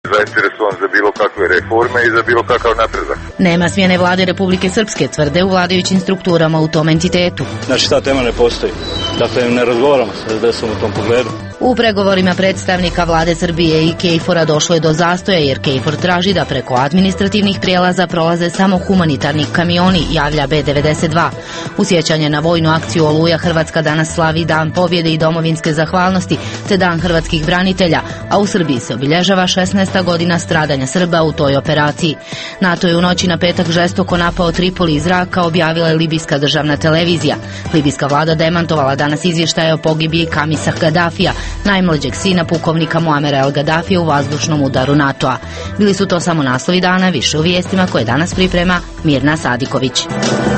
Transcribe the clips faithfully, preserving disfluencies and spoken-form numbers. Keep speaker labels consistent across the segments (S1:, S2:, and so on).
S1: zainteresovan za bilo kakve reforme i za bilo kakav napredak.
S2: Nema smjene vlade Republike Srpske, tvrde u vladajućim strukturama u tom entitetu.
S3: Znači ta tema ne postoji. Dakle, ne razgovaramo se da sam u tom pogledu.
S2: U pregovorima predstavnika vlade Srbije i KFOR-a došlo je do zastoja jer KFOR traži da preko administrativnih prijelaza prolaze samo humanitarni kamioni, javlja B devedeset dva. U sjećanje na vojnu akciju Oluja Hrvatska danas slavi Dan pobjede i domovinske zahvalnosti te Dan hrvatskih branitelja, a u Srbiji se obilježava šesnaesta godina stradanja Srba u toj operaciji. NATO je u noći na petak žestoko napao Tripoli iz zraka, objavila je libijska državna televizija. Libijska vlada demantovala danas izvještaje o pogibiji Kamisa Gaddafija, najmlađeg sina pukovnika Muamera El Gaddafija u vazdušnom udaru NATO-a. Bili su to samo naslovi dana, više u vijestima koje danas priprema Mirna Sadiković.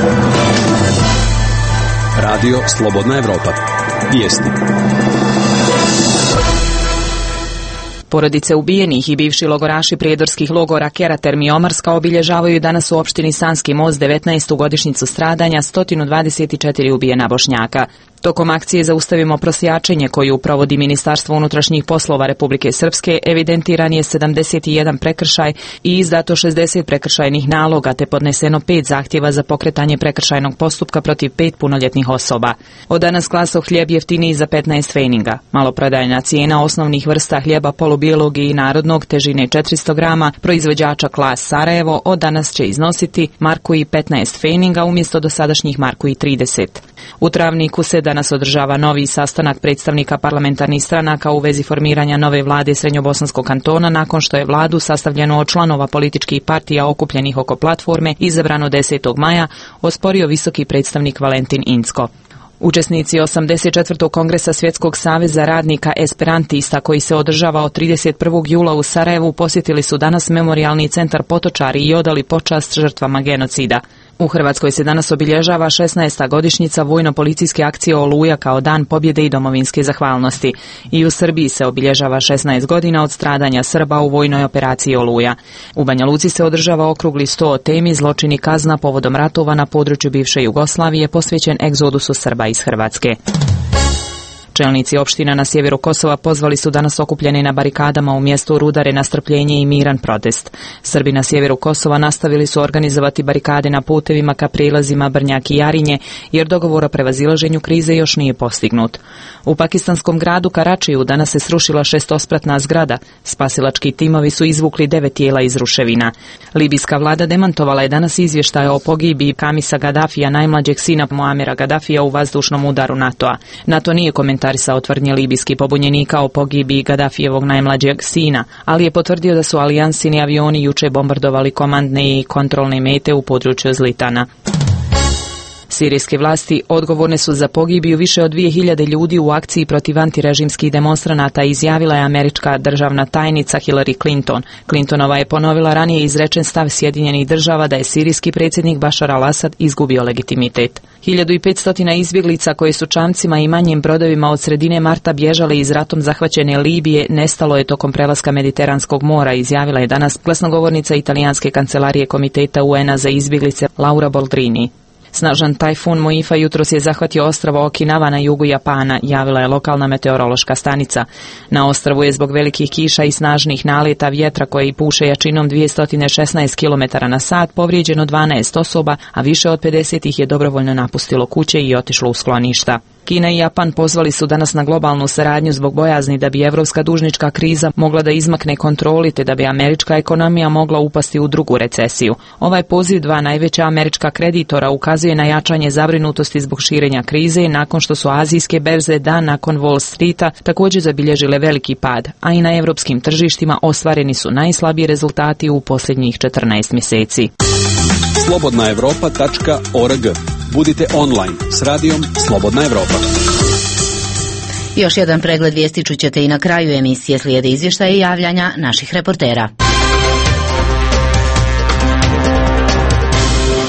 S4: Radio Slobodna Evropa. Vijesti.
S5: Porodice ubijenih i bivši logoraši prijedorskih logora Keraterm i Omarska obilježavaju danas u opštini Sanski Most devetnaestu godišnjicu stradanja sto dvadeset četiri ubijena Bošnjaka. Tokom akcije Zaustavimo prosjačenje koju provodi Ministarstvo unutrašnjih poslova Republike Srpske evidentiran je sedamdeset jedan prekršaj i izdato šezdeset prekršajnih naloga te podneseno pet zahtjeva za pokretanje prekršajnog postupka protiv pet punoljetnih osoba. Od danas klaso hljeb jeftiniji za petnaest feninga. Maloprodajna cijena osnovnih vrsta hljeba polubijelog i narodnog težine četiristo grama proizvođača Klas Sarajevo od danas će iznositi marku i petnaest feninga umjesto dosadašnjih marku i trideset. U Travniku se danas održava novi sastanak predstavnika parlamentarnih stranaka u vezi formiranja nove vlade Srednjobosanskog kantona nakon što je vladu sastavljeno od članova političkih partija okupljenih oko platforme izabrano desetog maja osporio visoki predstavnik Valentin Incko. Učesnici osamdeset četvrtog kongresa Svjetskog saveza radnika esperantista koji se održava od trideset prvog jula u Sarajevu posjetili su danas memorijalni centar Potočari i odali počast žrtvama genocida. U Hrvatskoj se danas obilježava šesnaesta godišnjica vojno-policijske akcije Oluja kao Dan pobjede i domovinske zahvalnosti. I u Srbiji se obilježava šesnaest godina od stradanja Srba u vojnoj operaciji Oluja. U Banja Luci se održava okrugli sto o temi zločini i kazna povodom ratova na području bivše Jugoslavije posvećen egzodusu Srba iz Hrvatske. Čelnici opština na sjeveru Kosova pozvali su danas okupljeni na barikadama u mjestu Rudare na strpljenje i miran protest. Srbi na sjeveru Kosova nastavili su organizovati barikade na putevima ka prilazima Brnjak i Jarinje, jer dogovor o prevazilaženju krize još nije postignut. U pakistanskom gradu Karačiju danas se srušila šestospratna zgrada. Spasilački timovi su izvukli devet tijela iz ruševina. Libijska vlada demantovala je danas izvještaj o pogibiji Kamisa Gaddafija, najmlađeg sina Muamera Gaddafija u vazdušnom udaru NATO-a. NATO nije komentarisao tvrdnje libijskih pobunjenika o pogibiji Gaddafijevog najmlađeg sina, ali je potvrdio da su alijansini avioni juče bombardovali komandne i kontrolne mete u području Zlitana. Sirijske vlasti odgovorne su za pogibiju više od dvije hiljade ljudi u akciji protiv antirežimskih demonstranata, izjavila je američka državna tajnica Hillary Clinton. Clintonova je ponovila ranije izrečen stav Sjedinjenih država da je sirijski predsjednik Bashar al-Assad izgubio legitimitet. hiljadu petsto izbjeglica koje su čamcima i manjim brodovima od sredine marta bježale iz ratom zahvaćene Libije nestalo je tokom prelaska Mediteranskog mora, izjavila je danas glasnogovornica italijanske kancelarije Komiteta U N-a za izbjeglice Laura Boldrini. Snažan tajfun Moifa jutros je zahvatio ostrvo Okinawa na jugu Japana, javila je lokalna meteorološka stanica. Na ostrvu je zbog velikih kiša i snažnih naleta vjetra koji puše jačinom dvjesto šesnaest kilometara na sat povrijeđeno dvanaest osoba, a više od pedeset ih je dobrovoljno napustilo kuće i otišlo u skloništa. Kina i Japan pozvali su danas na globalnu saradnju zbog bojazni da bi evropska dužnička kriza mogla da izmakne kontroli te da bi američka ekonomija mogla upasti u drugu recesiju. Ovaj poziv dva najveća američka kreditora ukazuje na jačanje zabrinutosti zbog širenja krize nakon što su azijske berze dan nakon Wall Streeta također zabilježile veliki pad, a i na evropskim tržištima ostvareni su najslabiji rezultati u posljednjih četrnaest mjeseci.
S4: slobodna evropa tačka org. Budite online s radijom Slobodna Evropa.
S2: Još jedan pregled vijesti čućete i na kraju emisije, slijede izvještaje i javljanja naših reportera.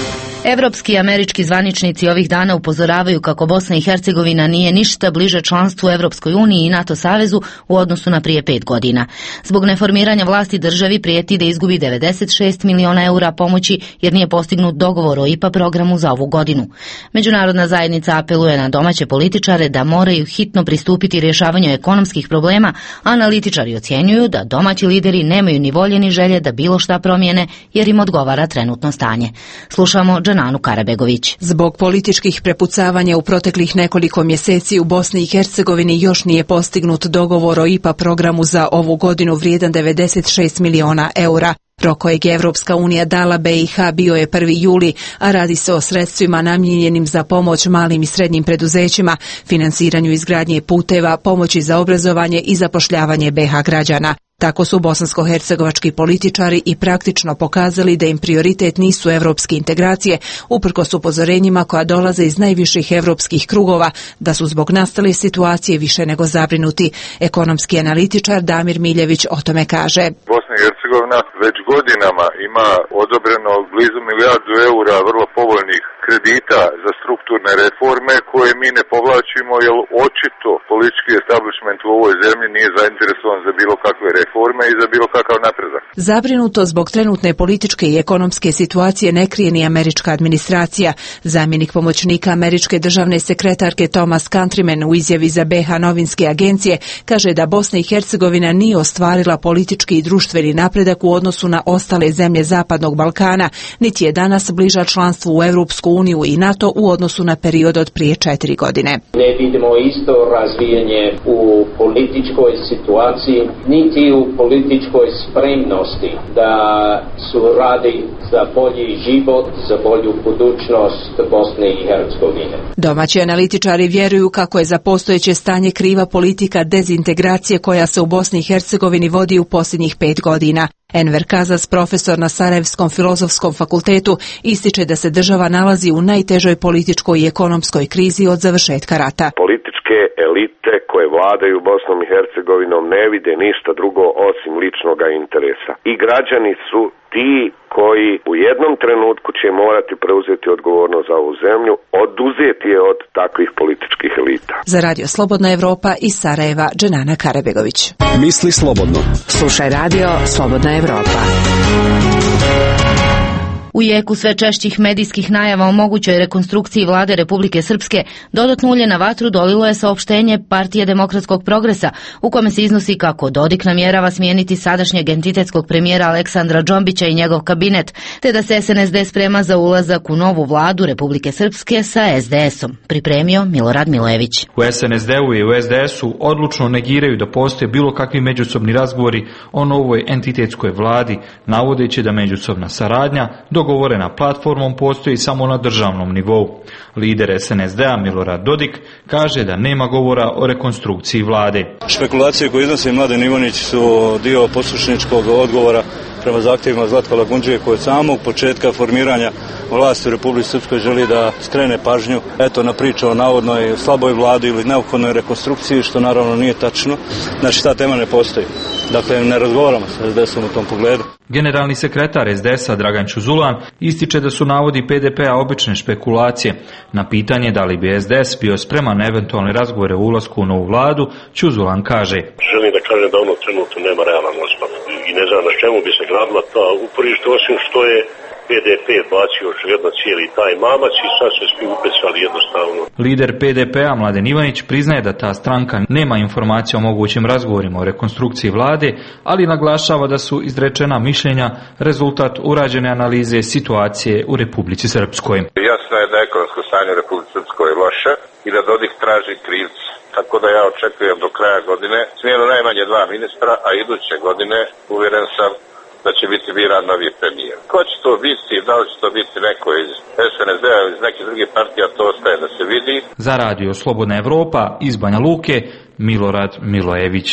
S2: Evropski i američki zvaničnici ovih dana upozoravaju kako Bosna i Hercegovina nije ništa bliže članstvu Evropskoj uniji i NATO savezu u odnosu na prije pet godina. Zbog neformiranja vlasti državi prijeti da izgubi devedeset šest miliona eura pomoći jer nije postignut dogovor o I P A programu za ovu godinu. Međunarodna zajednica apeluje na domaće političare da moraju hitno pristupiti rješavanju ekonomskih problema, a analitičari ocjenjuju da domaći lideri nemaju ni volje ni želje da bilo šta promijene jer im odgovara trenutno stanje. Slušamo Džananu Karabegović.
S6: Zbog političkih prepucavanja u proteklih nekoliko mjeseci u Bosni i Hercegovini još nije postignut dogovor o I P A programu za ovu godinu vrijedan devedeset šest miliona eura. Rok kojeg je Evropska unija dala B i H bio je prvi juli, a radi se o sredstvima namijenjenim za pomoć malim i srednjim preduzećima, finansiranju izgradnje puteva, pomoći za obrazovanje i zapošljavanje B H građana. Tako su bosansko-hercegovački političari i praktično pokazali da im prioritet nisu evropske integracije, uprkos upozorenjima koja dolaze iz najviših evropskih krugova, da su zbog nastale situacije više nego zabrinuti. Ekonomski analitičar Damir Miljević o tome kaže.
S1: Bosna i Hercegovina već godinama ima odobreno blizu milijardu eura vrlo povoljnih kredita za strukturne reforme koje mi ne povlačimo jer očito politički establishment u ovoj zemlji nije zainteresovan za bilo kakve reforme i za bilo kakav napredak.
S6: Zabrinuto zbog trenutne političke i ekonomske situacije ne krije ni američka administracija. Zamjenik pomoćnika američke državne sekretarke Thomas Countryman u izjavi za B H novinske agencije kaže da Bosna i Hercegovina nije ostvarila politički i društveni napredak u odnosu na ostale zemlje Zapadnog Balkana, niti je danas bliža članstvu u Europsku uniju i NATO u odnosu na period od prije četiri godine.
S7: Ne vidimo isto razvijanje u političkoj situaciji, niti u političkoj spremnosti da su radi za bolji život, za bolju budućnost Bosne i Hercegovine.
S6: Domaći analitičari vjeruju kako je za postojeće stanje kriva politika dezintegracije koja se u Bosni i Hercegovini vodi u posljednjih pet godina. Enver Kazas, profesor na Sarajevskom filozofskom fakultetu, ističe da se država nalazi u najtežoj političkoj i ekonomskoj krizi od završetka rata.
S8: Političke elite koje vladaju Bosnom i Hercegovinom ne vide ništa drugo osim ličnog interesa. I građani su ti koji u jednom trenutku će morati preuzeti odgovornost za ovu zemlju, oduzeti je od takvih političkih elita.
S6: Za Radio Slobodna Evropa iz Sarajeva, Dženana Karabegović.
S4: Misli slobodno.
S5: Slušaj Radio Slobodna Evropa.
S2: U jeku sve češćih medijskih najava o mogućoj rekonstrukciji vlade Republike Srpske, dodatno ulje na vatru dolilo je saopštenje Partije demokratskog progresa, u kome se iznosi kako Dodik namjerava smijeniti sadašnjeg entitetskog premijera Aleksandra Džombića i njegov kabinet, te da se S N S D sprema za ulazak u novu vladu Republike Srpske sa S D S-om. Pripremio Milorad Milojević.
S9: U S N S D-u i u S D S-u odlučno negiraju da postoje bilo kakvi međusobni razgovori o novoj entitetskoj vladi, navodeći da međusobna saradnja dogovorena platformom postoji samo na državnom nivou. Lider S N S D-a Milorad Dodik kaže da nema govora o rekonstrukciji vlade.
S3: Špekulacije koje iznosi Mladen Ivanić su dio poslušničkog odgovora prema zahtjevima Zlatka Lagundžije koji od samog početka formiranja vlasti u Republici Srpskoj želi da skrene pažnju eto na priču o navodnoj slaboj vladi ili neophodnoj rekonstrukciji, što naravno nije tačno. Znači ta tema ne postoji. Dakle, ne razgovaramo sa S D S-om u tom pogledu.
S9: Generalni sekretar S D S-a Dragan Čuzulan ističe da su navodi P D P-a obične špekulacije. Na pitanje da li bi S D S bio spreman na eventualne razgovore o ulasku u novu vladu, Čuzulan kaže:
S10: Želim da kažem da ono trenutno nema realan osnov i ne znam na čemu bi se gradila ta uporište, osim što je P D P bacio još jedno cijeli taj mamac i sad se svi upecali jednostavno.
S9: Lider P D P-a Mladen Ivanić priznaje da ta stranka nema informacija o mogućim razgovorima o rekonstrukciji vlade, ali naglašava da su izrečena mišljenja rezultat urađene analize situacije u Republici Srpskoj.
S1: Jasno je da je ekonomsko stanje u Republici Srpskoj loše i da Dodik traži krivca. Tako da ja očekujem do kraja godine smjenu najmanje dva ministra, a iduće godine uvjeren sam da će biti biran novi premijer. Ko će to biti, da li će to biti neko iz S N S D-a ili iz nekih drugih partija, to ostaje da se vidi.
S9: Za Radio Slobodna Evropa iz Banja Luke, Milorad Milojević.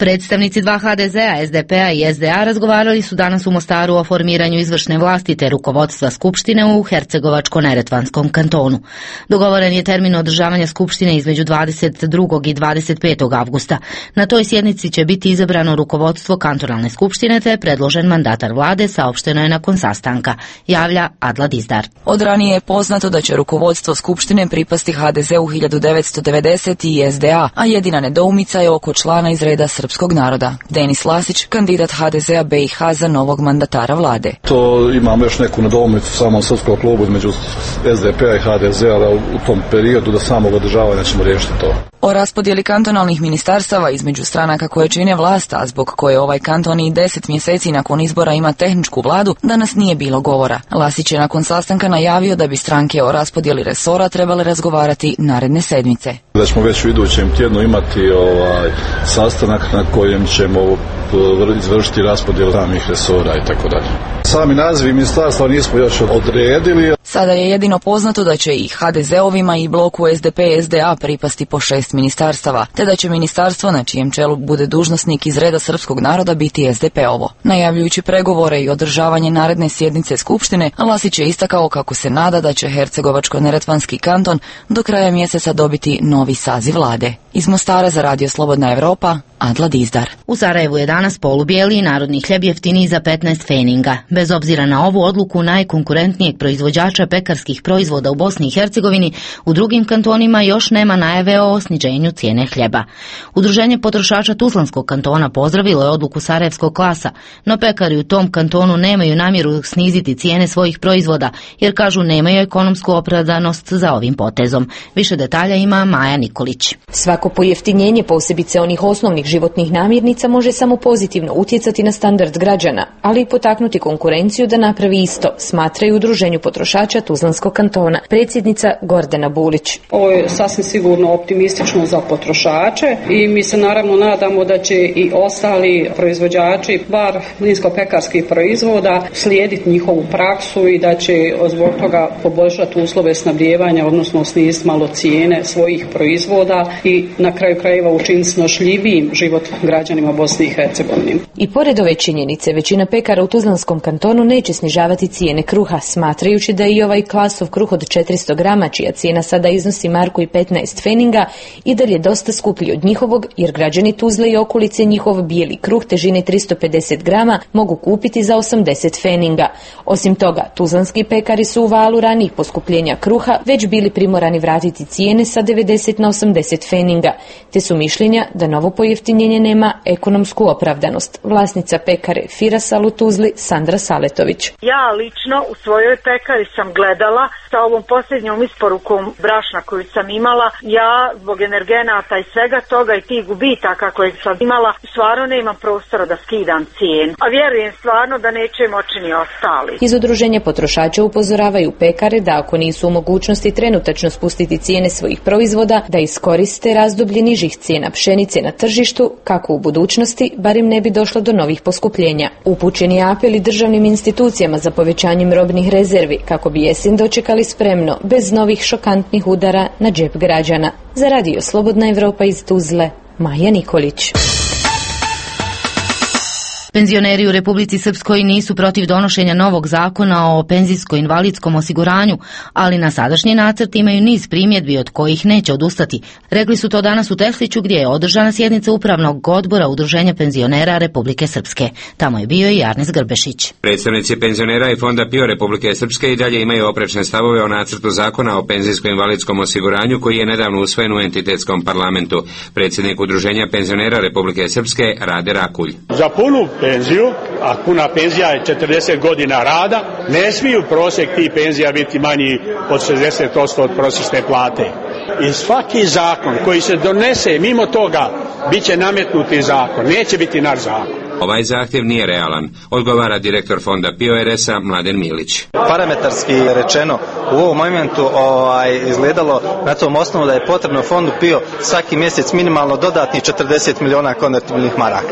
S2: Predstavnici dva ha de zea, es de pe a i es de a razgovarali su danas u Mostaru o formiranju izvršne vlasti te rukovodstva Skupštine u Hercegovačko-neretvanskom kantonu. Dogovoren je termin održavanja Skupštine između dvadeset drugog i dvadeset petog avgusta. Na toj sjednici će biti izabrano rukovodstvo kantonalne skupštine te predložen mandatar vlade, saopšteno je nakon sastanka, javlja Adla Dizdar.
S5: Od ranije je poznato da će rukovodstvo Skupštine pripasti ha de zeu hiljadu devetsto devedeset i es de a, a jedina nedoumica je oko člana iz reda srpskog naroda. Denis Lasić, kandidat ha de zea be i ha za novog mandatara vlade.
S11: To imamo još neku nedoumicu u samom srpskom klubu između es de pe a i ha de zea, ali u tom periodu do samog održavanja ćemo riješiti to.
S5: O raspodjeli kantonalnih ministarstava između stranaka koje čine vlast, a zbog koje ovaj kanton i deset mjeseci nakon izbora ima tehničku vladu, danas nije bilo govora. Lasić je nakon sastanka najavio da bi stranke o raspodjeli resora trebale razgovarati naredne sedmice.
S11: Da ćemo već u idućem tjednu imati ovaj sastanak na kojem ćemo izvršiti raspodjelu samih resora i tako dalje. Sami nazivi ministarstva nismo još odredili.
S5: Sada je jedino poznato da će i ha de zeovima i bloku es de pe es de a pripasti po šest ministarstava, te da će ministarstvo na čijem čelu bude dužnosnik iz reda srpskog naroda biti es de pe ovo. Najavljujući pregovore i održavanje naredne sjednice Skupštine, Lasić je istakao kako se nada da će Hercegovačko-neretvanski kanton do kraja mjeseca dobiti novi saziv vlade. Iz Mostara za Radio Slobodna Evropa, Adla Dizdar.
S2: U Sarajevu je danas polubijeli i narodni hljeb jeftiniji za petnaest feninga. Bez obzira na ovu odluku najkonkurentnijeg proizvođača pekarskih proizvoda u Bosni i Hercegovini, u drugim kantonima još nema najave o sniženju cijene hljeba. Udruženje potrošača Tuzlanskog kantona pozdravilo je odluku sarajevskog klasa, no pekari u tom kantonu nemaju namjeru sniziti cijene svojih proizvoda, jer kažu nemaju ekonomsku opravdanost za ovim potezom. Više detalja ima Maja Nikolić.
S12: Svako pojeftinjenje, posebice onih osnovnih životnih namirnica, može samo pozitivno utjecati na standard građana, ali i potaknuti konkurenciju da napravi isto, smatraju Udruženju potrošača Tuzlanskog kantona predsjednica Gordana Bulić.
S13: Ovo je sasvim sigurno optimistično za potrošače i mi se naravno nadamo da će i ostali proizvođači bar mlinsko-pekarskih proizvoda slijediti njihovu praksu i da će zbog toga poboljšati uslove snabdijevanja, odnosno sniziti malo cijene svojih proizvoda i na kraju krajeva učiniti snošljivijim život građanima Bosne i Hercegovine.
S12: I pored ove činjenice, većina pekara u Tuzlanskom kantonu neće snižavati cijene kruha, smatrajući da i ovaj klasov kruh od četiristo grama, čija cijena sada iznosi marku i petnaest feninga, i dalje dosta skuplji od njihovog, jer građani Tuzle i okolice njihov bijeli kruh težine tristo pedeset grama mogu kupiti za osamdeset feninga. Osim toga, tuzlanski pekari su u valu ranijih poskupljenja kruha već bili primorani vratiti cijene sa devedeset na osamdeset feninga, te su mišljenja da novo pojeftinjenje nema ekonomsku opravdanost. Vlasnica pekare Firasal u Tuzli, Sandra Saletović.
S14: Ja lično u svojoj pekari sam gledala sa ovom posljednjom isporukom brašna koju sam imala. Ja zbog energenata i svega toga i tih gubitaka koje sam imala, stvarno ne imam prostora da skidam cijenu. A vjerujem stvarno da neće moći ni ostali.
S12: Iz Udruženja potrošača upozoravaju pekare da ako nisu u mogućnosti trenutačno spustiti cijene svojih proizvoda, da iskoriste razdoblje nižih cijena pšenice na tržištu, kako u budućnosti barem ne bi došlo do novih poskupljenja. Upućen je apel i državnim institucijama za povećanjem robnih rezervi, kako bi jesen dočekali spremno, bez novih šokantnih udara na džep građana. Za Radio Slobodna Evropa iz Tuzle, Maja Nikolić.
S2: Penzioneri u Republici Srpskoj nisu protiv donošenja novog zakona o penzijsko-invalidskom osiguranju, ali na sadašnji nacrt imaju niz primjedbi od kojih neće odustati. Rekli su to danas u Tesliću, gdje je održana sjednica Upravnog odbora Udruženja penzionera Republike Srpske. Tamo je bio i Arnes Grbešić.
S15: Predstavnici penzionera i Fonda PIO Republike Srpske i dalje imaju oprečne stavove o nacrtu zakona o penzijsko-invalidskom osiguranju koji je nedavno usvojen u entitetskom parlamentu. Predsjednik Udruženja penzionera Republike Srpske Rade Rakulj.
S16: Za punu penziju, a puna penzija je četrdeset godina rada, ne smiju prosjek tih penzija biti manji od šezdeset posto od prosječne plate. I svaki zakon koji se donese mimo toga, bit će nametnuti zakon, neće biti naš zakon.
S15: Ovaj zahtjev nije realan, odgovara direktor Fonda PIO R S-a Mladen Milić.
S17: Parametarski rečeno, u ovom momentu ovaj, izgledalo na tom osnovu da je potrebno Fondu PIO svaki mjesec minimalno dodatnih četrdeset miliona konvertibilnih maraka.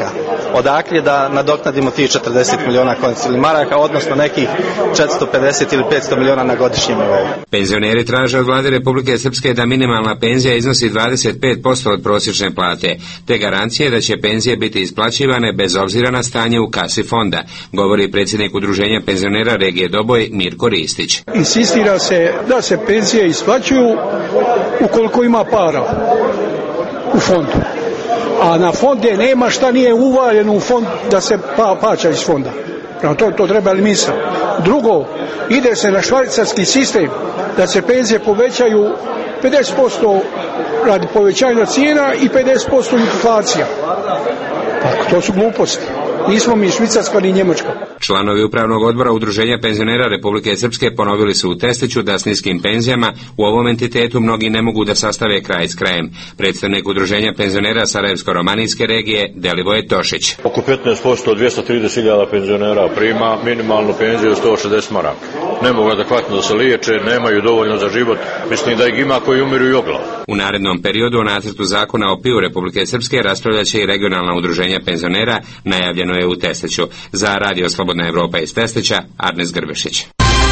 S17: odakle da nadoknadimo tih četrdeset miliona konvencijalnih maraka, odnosno nekih četiristo pedeset ili petsto miliona na godišnjem nivou.
S15: Penzioneri traže od vlade Republike Srpske da minimalna penzija iznosi dvadeset pet posto od prosječne plate, te garancije da će penzije biti isplaćivane bez obzira na stanje u kasi fonda, govori predsjednik Udruženja penzionera regije Doboj Mirko Ristić.
S18: Insistira se da se penzije isplaćuju ukoliko ima para u fondu. A na fonde nema šta nije uvaljeno u fond da se pa, plaća iz fonda. Prema to, to treba eliminisati. Drugo, ide se na švajcarski sistem da se penzije povećaju pedeset posto radi povećanja cijena i pedeset posto inflacija. Pa, to su gluposti. Nismo mi Švicarska ni Njemačka.
S15: Članovi upravnog odbora Udruženja penzionera Republike Srpske ponovili su u Testiću da s niskim penzijama u ovom entitetu mnogi ne mogu da sastave kraj s krajem. Predstavnik Udruženja penzionera Sarajevsko-romanijske regije Delivoje Tošić.
S19: Oko petnaest posto od dvjesto trideset hiljada penzionera prima minimalnu penziju sto šezdeset maraka. Ne mogu adekvatno da se liječe, nemaju dovoljno za život. Mislim da ih ima koji umiru i od glave.
S15: U narednom periodu o nacrtu zakona o PIO Republike Srpske raspravljaće i regionalna udruženja penzionera, najavljeno je u Testiću. Za Radio Slobodna Evropa iz Testića, Arnes Grbešić.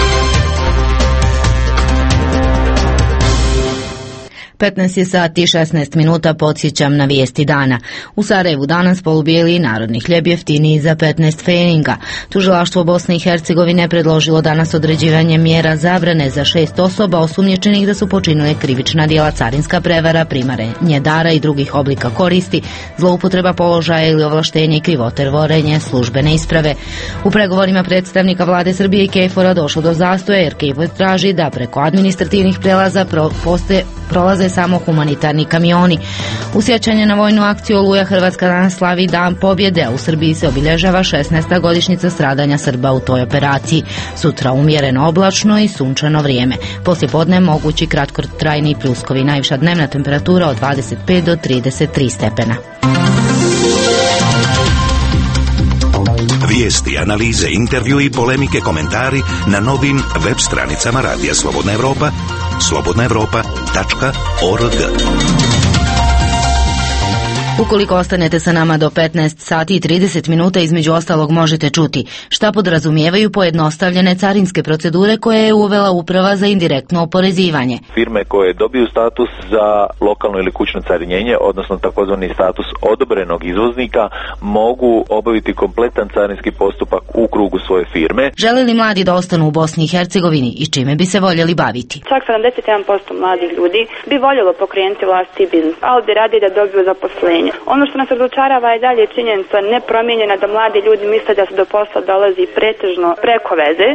S2: petnaest je sati i šesnaest minuta, podsjećam na vijesti dana. U Sarajevu danas polubijeli narodni hljeb jeftiniji za petnaest feninga. Tužilaštvo Bosne i Hercegovine predložilo danas određivanje mjera zabrane za šest osoba osumnjičenih da su počinile krivična djela carinska prevara, primarenje dara i drugih oblika koristi, zloupotreba položaja ili ovlaštenje i krivotvorenje službene isprave. U pregovorima predstavnika vlade Srbije i KFOR-a došlo do zastoja jer KFOR traži da preko administrativnih prelaza pro, postoje, prolaze samo humanitarni kamioni. U sjećanje na vojnu akciju Oluja Hrvatska danas slavi Dan pobjede, a u Srbiji se obilježava šesnaesta godišnjica stradanja Srba u toj operaciji. Sutra umjereno oblačno i sunčano vrijeme. Poslije podne mogući kratkotrajni pljuskovi, najviša dnevna temperatura od dvadeset pet do trideset tri stepena.
S20: Vijesti, analize, intervju i polemike, komentari na novim web stranicama Radija Slobodna Evropa, slobodna evropa tačka org.
S2: Ukoliko ostanete sa nama do petnaest sati i trideset minuta, između ostalog možete čuti šta podrazumijevaju pojednostavljene carinske procedure koje je uvela Uprava za indirektno oporezivanje.
S21: Firme koje dobiju status za lokalno ili kućno carinjenje, odnosno takozvani status odobrenog izvoznika, mogu obaviti kompletan carinski postupak u krugu svoje firme.
S2: Žele li mladi da ostanu u Bosni i Hercegovini i čime bi se voljeli baviti?
S22: Čak sedamdeset jedan posto mladih ljudi bi voljelo pokrenuti vlastiti biznis, ali bi radi da dobiju zaposlenje. Ono što nas razočarava je dalje činjenica nepromijenjena da mladi ljudi misle da se do posla dolazi pretežno preko veze.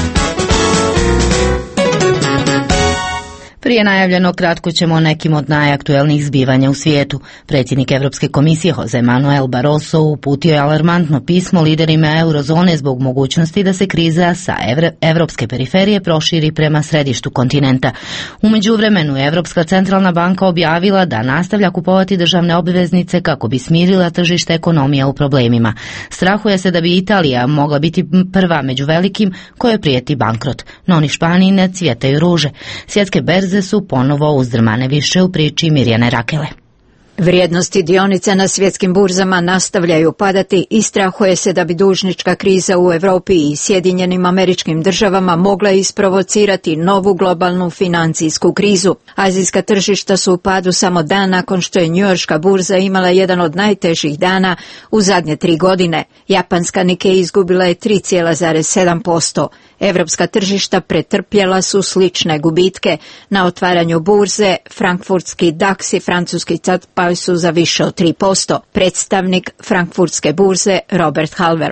S2: Prije najavljeno kratko ćemo o nekim od najaktuelnijih zbivanja u svijetu. Predsjednik Europske komisije Jose Manuel Barroso uputio je alarmantno pismo liderima eurozone zbog mogućnosti da se kriza sa evre, evropske periferije proširi prema središtu kontinenta. U međuvremenu je Europska centralna banka objavila da nastavlja kupovati državne obveznice kako bi smirila tržište ekonomija u problemima. Strahuje se da bi Italija mogla biti prva među velikim koje prijeti bankrot, no ni Španiji ne cvjetaju ruže. Svjetske berze su ponovo uzdrmane, više u priči Mirjane Rakele.
S23: Vrijednosti dionica na svjetskim burzama nastavljaju padati i strahuje se da bi dužnička kriza u Europi i Sjedinjenim Američkim Državama mogla isprovocirati novu globalnu financijsku krizu. Azijska tržišta su u padu samo dan nakon što je njujorška burza imala jedan od najtežih dana u zadnje tri godine. Japanska Nikkei izgubila je tri zarez sedam posto. Evropska tržišta pretrpjela su slične gubitke. Na otvaranju burze frankfurtski DAX i francuski C A T pali su za više od tri posto. Predstavnik frankfurtske burze Robert Halver.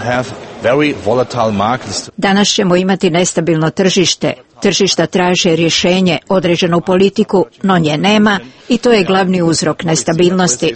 S23: Danas ćemo imati nestabilno tržište. Tržišta traže rješenje, određenu politiku, no nje nema i to je glavni uzrok nestabilnosti.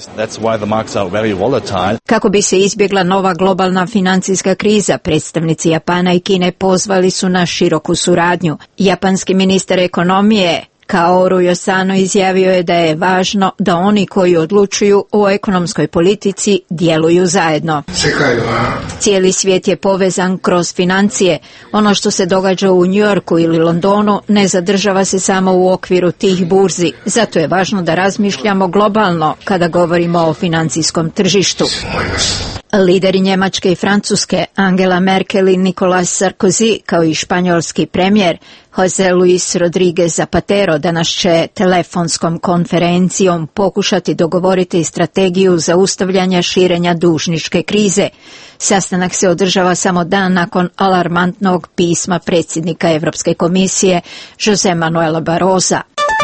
S23: Kako bi se izbjegla nova globalna financijska kriza, predstavnici Japana i Kine pozvali su na široku suradnju. Japanski ministar ekonomije Kaoru Yosano izjavio je da je važno da oni koji odlučuju o ekonomskoj politici djeluju zajedno. Cijeli svijet je povezan kroz financije. Ono što se događa u New Yorku ili Londonu ne zadržava se samo u okviru tih burzi. Zato je važno da razmišljamo globalno kada govorimo o financijskom tržištu. Lideri Njemačke i Francuske Angela Merkel i Nicolas Sarkozy, kao i španjolski premijer José Luis Rodríguez Zapatero, danas će telefonskom konferencijom pokušati dogovoriti strategiju zaustavljanja širenja dužničke krize. Sastanak se održava samo dan nakon alarmantnog pisma predsjednika Europske komisije José Manuela Barrosa.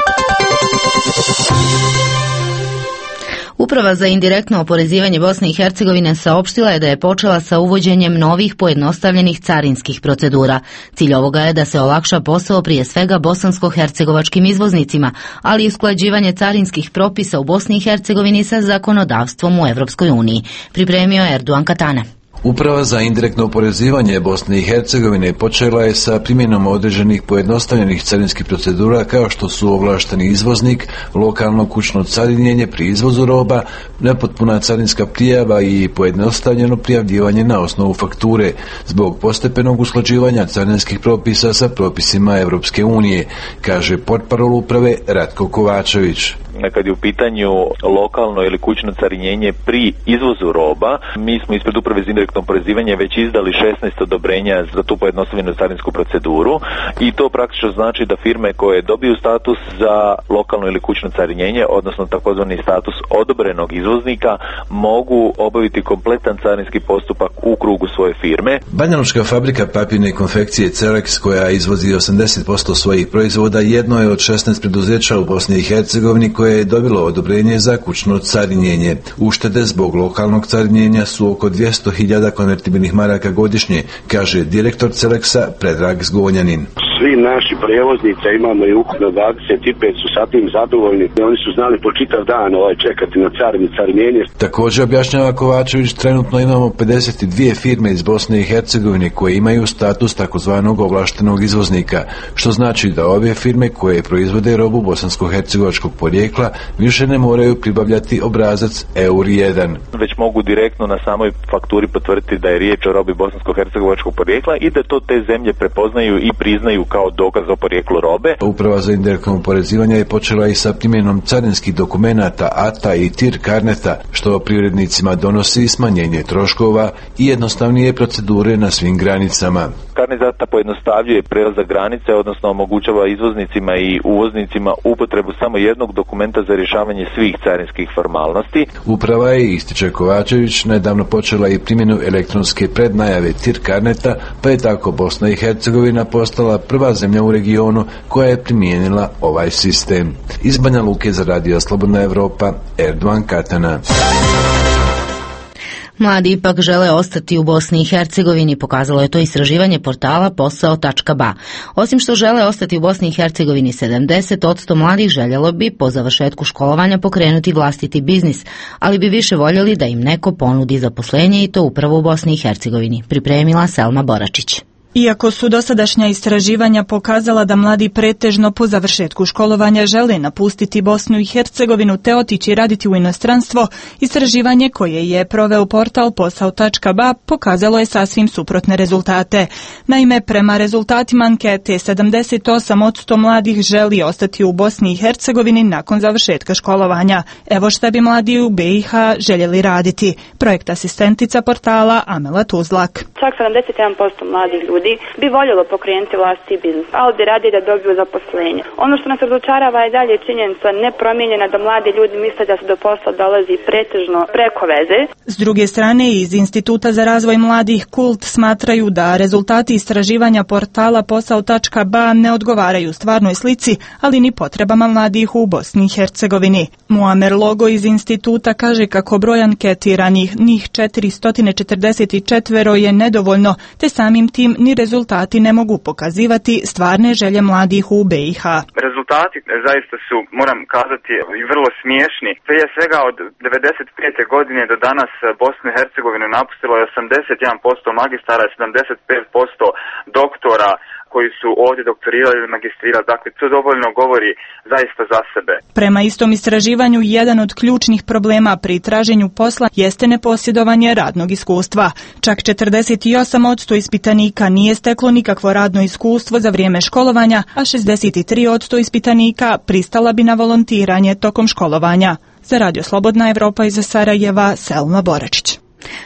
S2: Uprava za indirektno oporezivanje Bosne i Hercegovine saopštila je da je počela sa uvođenjem novih pojednostavljenih carinskih procedura. Cilj ovoga je da se olakša posao prije svega bosansko-hercegovačkim izvoznicima, ali i usklađivanje carinskih propisa u Bosni i Hercegovini sa zakonodavstvom u Europskoj uniji. Pripremio je Erduan Katana.
S6: Uprava za indirektno oporezivanje Bosne i Hercegovine počela je sa primjenom određenih pojednostavljenih carinskih procedura kao što su ovlašteni izvoznik, lokalno kućno carinjenje pri izvozu roba, nepotpuna carinska prijava i pojednostavljeno prijavljivanje na osnovu fakture zbog postepenog usklađivanja carinskih propisa sa propisima Europske unije, kaže portparol uprave Ratko Kovačević.
S21: Kad je u pitanju lokalno ili kućno carinjenje pri izvozu roba, mi smo ispred uprave za indirektno oporezivanje već izdali šesnaest odobrenja za tu pojednostavljenu carinsku proceduru i to praktično znači da firme koje dobiju status za lokalno ili kućno carinjenje, odnosno takozvani status odobrenog izvoznika, mogu obaviti kompletan carinski postupak u krugu svoje firme.
S6: Banjalučka fabrika papirne konfekcije Cerex, koja izvozi osamdeset posto svojih proizvoda, jedno je od šesnaest preduzeća u Bosni i Hercegovini koje je dobilo odobrenje za kućno carinjenje. Uštede zbog lokalnog carinjenja su oko dvjesto hiljada konvertibilnih maraka godišnje, kaže direktor Cerexa Predrag Zgonjanin.
S7: Svi naši prevoznici, imamo i ukupno dvadeset pet, su sa tim zadovoljni. Oni su znali po čitav dan ovaj čekati na carini carinjenje.
S6: Također objašnjava Kovačević, trenutno imamo pedeset dvije firme iz Bosne i Hercegovine koje imaju status takozvanog ovlaštenog izvoznika, što znači da ove firme koje proizvode robu bosansko-hercegovačkog porijekla više ne moraju pribavljati obrazac E U R jedan.
S21: Već mogu direktno na samoj fakturi potvrditi da je riječ o robi bosansko-hercegovačkog porijekla i da to te zemlje prepoznaju i priznaju kao dokaz o porijeklu robe.
S6: Uprava za indirektno oporezivanje je počela i sa primjenom carinskih dokumenata A T A i T I R karneta, što privrednicima donosi smanjenje troškova i jednostavnije procedure na svim granicama.
S21: Karnet A T A pojednostavljuje prelazak granice, odnosno omogućava izvoznicima i uvoznicima upotrebu samo jednog dokumenta za rješavanje svih carinskih formalnosti.
S6: Uprava je, ističe Kovačević, nedavno počela i primjenu elektronske prednajave T I R karneta, pa je tako Bosna i Hercegovina postala prva zemlja u regionu koja je primijenila ovaj sistem. Iz Banja Luke za Radio Slobodna Evropa, Erduan Katana.
S2: Mladi ipak žele ostati u Bosni i Hercegovini, pokazalo je to istraživanje portala posao tačka ba. Osim što žele ostati u Bosni i Hercegovini, sedamdeset posto mladih željelo bi po završetku školovanja pokrenuti vlastiti biznis, ali bi više voljeli da im neko ponudi zaposlenje i to upravo u Bosni i Hercegovini. Pripremila Selma Boračić.
S8: Iako su dosadašnja istraživanja pokazala da mladi pretežno po završetku školovanja žele napustiti Bosnu i Hercegovinu te otići raditi u inostranstvo, istraživanje koje je proveo portal posao tačka ba pokazalo je sasvim suprotne rezultate. Naime, prema rezultatima ankete, sedamdeset osam posto mladih želi ostati u Bosni i Hercegovini nakon završetka školovanja. Evo šta bi mladi u be i ha željeli raditi. Projekt asistentica portala Amela Tuzlak.
S22: Čak sedamdeset jedan posto mladih ljudi bi voljelo pokrenuti vlastiti biznis, ali bi radi da dobiju zaposlenje. Ono što nas razočarava je dalje činjenica nepromijenjena da mladi ljudi misle da se do posla dolazi pretežno preko veze.
S8: S druge strane, iz Instituta za razvoj mladih Kult smatraju da rezultati istraživanja portala posao tačka ba ne odgovaraju stvarnoj slici, ali ni potrebama mladih u Bosni i Hercegovini. Muamer Logo iz instituta kaže kako broj anketiranih, njih četiristo četrdeset četiri je nedovoljno, te samim tim ni rezultati ne mogu pokazivati stvarne želje mladih u be i ha.
S24: Rezultati zaista su, moram kazati, vrlo smiješni. Prije svega od devedeset pete godine do danas Bosnu i Hercegovinu napustilo je osamdeset jedan posto magistara i sedamdeset pet posto doktora koji su ovdje doktorirali ili magistrirali. Dakle, to dovoljno govori zaista za sebe.
S8: Prema istom istraživanju, jedan od ključnih problema pri traženju posla jeste neposjedovanje radnog iskustva. Čak četrdeset osam posto ispitanika nije steklo nikakvo radno iskustvo za vrijeme školovanja, a šezdeset tri posto ispitanika pristala bi na volontiranje tokom školovanja. Za Radio Slobodna Evropa iz Sarajeva, Selma Boračić.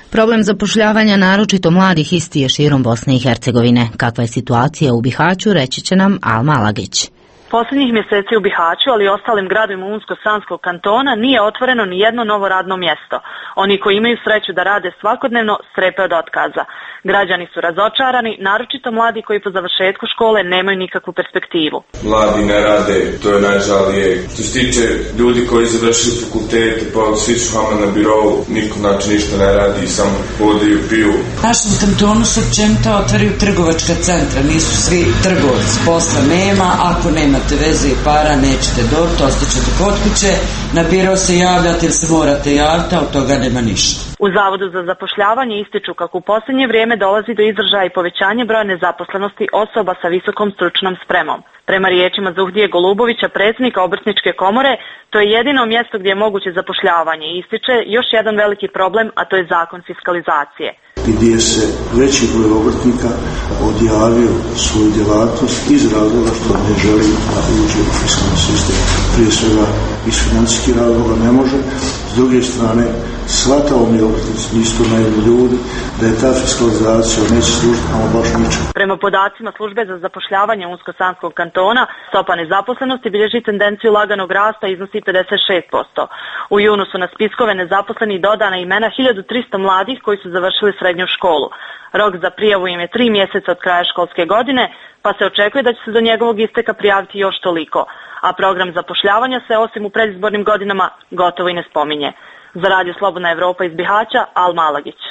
S2: Problem zapošljavanja naročito mladih isti je širom Bosne i Hercegovine. Kakva je situacija u Bihaću, reći će nam Alma Alagić.
S1: Posljednjih mjeseci u Bihaću, ali i ostalim gradovima Unsko-Sanskog kantona nije otvoreno ni jedno novo radno mjesto. Oni koji imaju sreću da rade svakodnevno strepe od otkaza. Građani su razočarani, naročito mladi koji po završetku škole nemaju nikakvu perspektivu.
S3: Mladi ne rade, to je najžalije. Što se tiče ljudi koji završili fakultete, pa svi su vama na birovu, niko znači ništa ne radi, samo hodaju, piju.
S4: U našem kantonu su općenito otvaraju trgovačka centra, nisu svi trgovci, posla nema, ako nemate veze i para nećete dobiti, ostaćete kod kuće, na biro se javljate ili se morate javiti, a od toga nema ništa.
S1: U Zavodu za zapošljavanje ističu kako u posljednje vrijeme dolazi do izražaja i povećanje broja nezaposlenosti osoba sa visokom stručnom spremom. Prema riječima Zuhdije Golubovića, predsjednika Obrtničke komore, to je jedino mjesto gdje je moguće zapošljavanje i ističe još jedan veliki problem, a to je zakon fiskalizacije.
S10: Gdje se veći broj obrtnika odjavio svoju djelatnost iz razloga što ne želi da uđe u fiskalni sistem. Prije svega iz financijskih razloga ne može, s druge strane shvatao mi obrtnici, isto naivni ljudi, da je ta fiskalizacija neće služiti ama baš ničemu.
S1: Prema podacima službe za zapošljavanje Unsko-Sanskog kantona, stopa nezaposlenosti bilježi tendenciju laganog rasta i iznosi pedeset šest posto. U junu su na spiskove nezaposlenih dodana imena hiljadu trista mladih koji su završili srednju školu. Rok za prijavu im je tri mjeseca od kraja školske godine, pa se očekuje da će se do njegovog isteka prijaviti još toliko. A program zapošljavanja se osim u predizbornim godinama gotovo i ne spominje. Za Radio Slobodna Evropa iz Bihaća, Alma Alagić.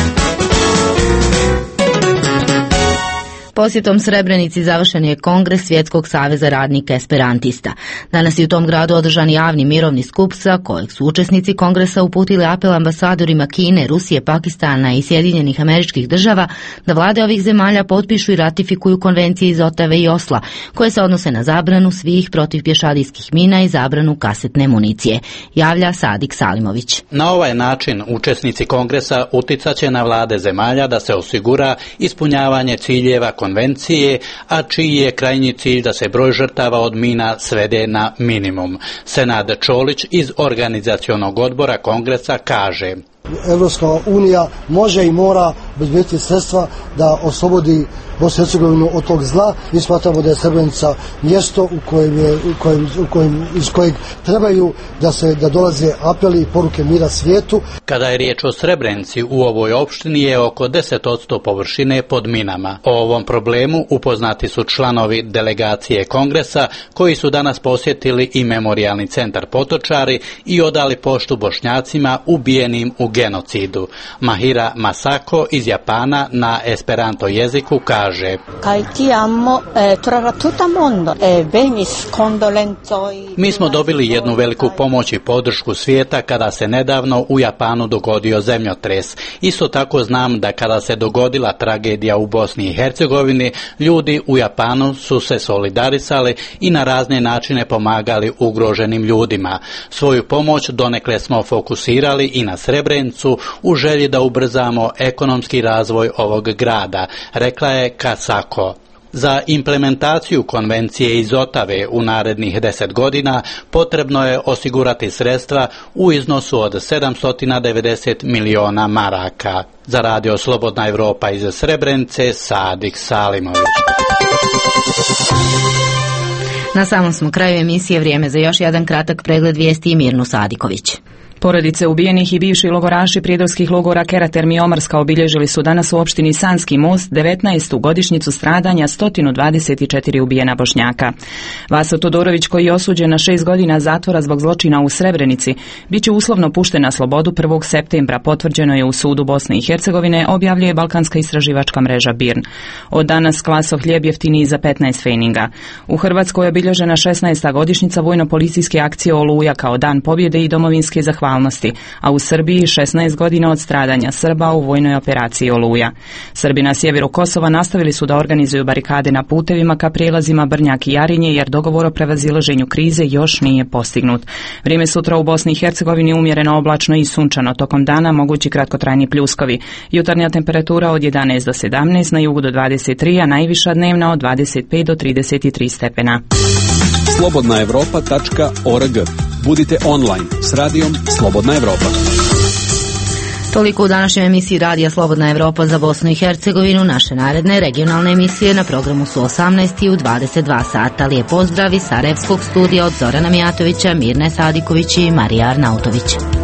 S2: Posjetom Srebrenici završen je Kongres Svjetskog saveza radnika esperantista. Danas je u tom gradu održan javni mirovni skup sa kojeg su učesnici kongresa uputili apel ambasadorima Kine, Rusije, Pakistana i Sjedinjenih Američkih Država da vlade ovih zemalja potpišu i ratifikuju konvencije iz Otave i Osla, koje se odnose na zabranu svih protivpješadijskih mina i zabranu kasetne municije, javlja Sadik Salimović.
S25: Na ovaj način učesnici kongresa uticaće na vlade zemalja da se osigura ispunjavanje ciljeva konvencije, a čiji je krajnji cilj da se broj žrtava od mina svede na minimum. Senad Čolić iz organizacionog odbora kongresa kaže:
S26: Evropska unija može i mora obezbediti sredstva da oslobodi Bosnu i Hercegovinu od tog zla. Mi smatramo da je Srebrenica mjesto u kojem je, u kojem, u kojem, iz kojeg trebaju da se da dolaze apeli i poruke mira svijetu.
S25: Kada je riječ o Srebrenici, u ovoj opštini je oko deset posto površine pod minama. O ovom problemu upoznati su članovi delegacije kongresa koji su danas posjetili i memorijalni centar Potočari i odali poštu Bošnjacima ubijenim u genocidu. Mahira Masako iz Japana na esperanto jeziku kaže: Mi smo dobili jednu veliku pomoć i podršku svijeta kada se nedavno u Japanu dogodio zemljotres. Isto tako znam da kada se dogodila tragedija u Bosni i Hercegovini, ljudi u Japanu su se solidarisali i na razne načine pomagali ugroženim ljudima. Svoju pomoć donekle smo fokusirali i na Srebrenicu u želji da ubrzamo ekonomski razvoj ovog grada, rekla je Kasako. Za implementaciju konvencije iz Otave u narednih deset godina potrebno je osigurati sredstva u iznosu od sedamsto devedeset miliona maraka. Za Radio Slobodna Evropa iz Srebrenice, Sadik Salimović.
S2: Na samom smo kraju emisije, vrijeme za još jedan kratak pregled vijesti i Mirnu Sadiković.
S5: Porodice ubijenih i bivši logoraši prijedorskih logora Keraterm i Omarska obilježili su danas u opštini Sanski most devetnaestu godišnjicu stradanja sto dvadeset četiri ubijena Bošnjaka. Vaso Todorović, koji je osuđen na šest godina zatvora zbog zločina u Srebrenici, bit će uslovno pušten na slobodu prvog septembra, potvrđeno je u sudu Bosne i Hercegovine, objavljuje balkanska istraživačka mreža B I R N. Od danas klaso hljeb jeftiniji za petnaest feninga. U Hrvatskoj je obilježena šesnaesta godišnjica vojno-policijske akcije Oluja kao dan pobjede i domovinske zahvalnosti, a u Srbiji šesnaest godina od stradanja Srba u vojnoj operaciji Oluja. Srbi na sjeveru Kosova nastavili su da organizuju barikade na putevima ka prijelazima Brnjak i Jarinje, jer dogovor o prevazilaženju krize još nije postignut. Vrijeme sutra u Bosni i Hercegovini umjereno oblačno i sunčano, tokom dana mogući kratkotrajni pljuskovi. Jutarnja temperatura od jedanaest do sedamnaest, na jugu do dvadeset tri, a najviša dnevna od dvadeset pet do trideset tri stepena.
S27: slobodna evropa tačka org. Budite online s radijom Slobodna Evropa.
S2: Toliko u današnjoj emisiji Radija Slobodna Evropa za Bosnu i Hercegovinu. Naše naredne regionalne emisije na programu su osamnaest i u dvadeset dva sata. Lijep pozdrav iz Sarajevskog studija od Zorana Mijatovića, Mirne Sadiković i Marija Arnautović.